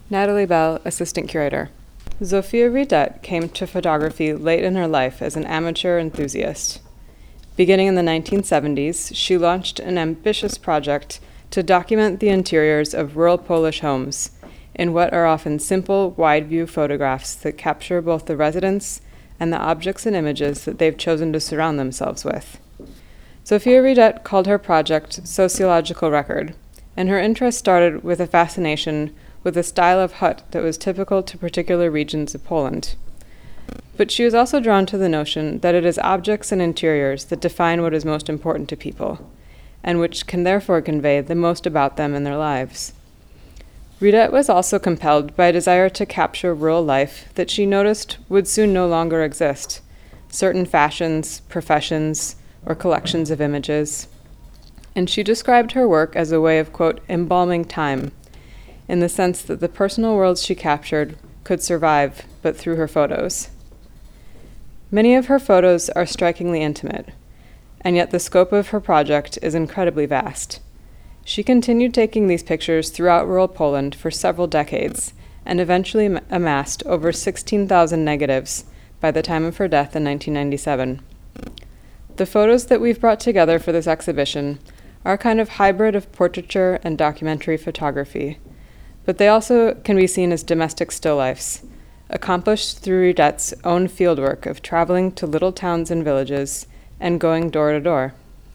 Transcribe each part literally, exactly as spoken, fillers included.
Natalie Bell, Assistant Curator. Zofia Ridet came to photography late in her life as an amateur enthusiast. Beginning in the nineteen seventies, she launched an ambitious project to document the interiors of rural Polish homes in what are often simple, wide-view photographs that capture both the residents and the objects and images that they've chosen to surround themselves with. Zofia Ridet called her project Sociological Record, and her interest started with a fascination with a style of hut that was typical to particular regions of Poland. But she was also drawn to the notion that it is objects and interiors that define what is most important to people, and which can therefore convey the most about them and their lives. Ridet was also compelled by a desire to capture rural life that she noticed would soon no longer exist, certain fashions, professions, or collections of images. And she described her work as a way of, quote, embalming time, in the sense that the personal worlds she captured could survive, but through her photos. Many of her photos are strikingly intimate, and yet the scope of her project is incredibly vast. She continued taking these pictures throughout rural Poland for several decades, and eventually am- amassed over sixteen thousand negatives by the time of her death in nineteen ninety-seven. The photos that we've brought together for this exhibition are a kind of hybrid of portraiture and documentary photography, but they also can be seen as domestic still lifes, accomplished through Ridet's own fieldwork of traveling to little towns and villages and going door to door.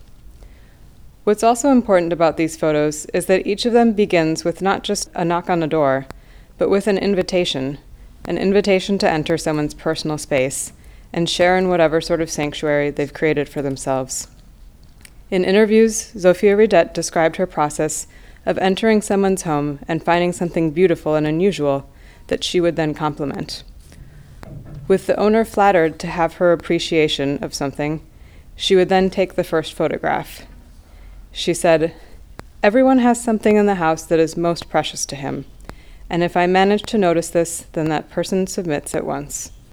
What's also important about these photos is that each of them begins with not just a knock on a door, but with an invitation, an invitation to enter someone's personal space and share in whatever sort of sanctuary they've created for themselves. In interviews, Zofia Ridet described her process of entering someone's home and finding something beautiful and unusual that she would then compliment. With the owner flattered to have her appreciation of something, she would then take the first photograph. She said, "Everyone has something in the house that is most precious to him, and if I manage to notice this, then that person submits at once."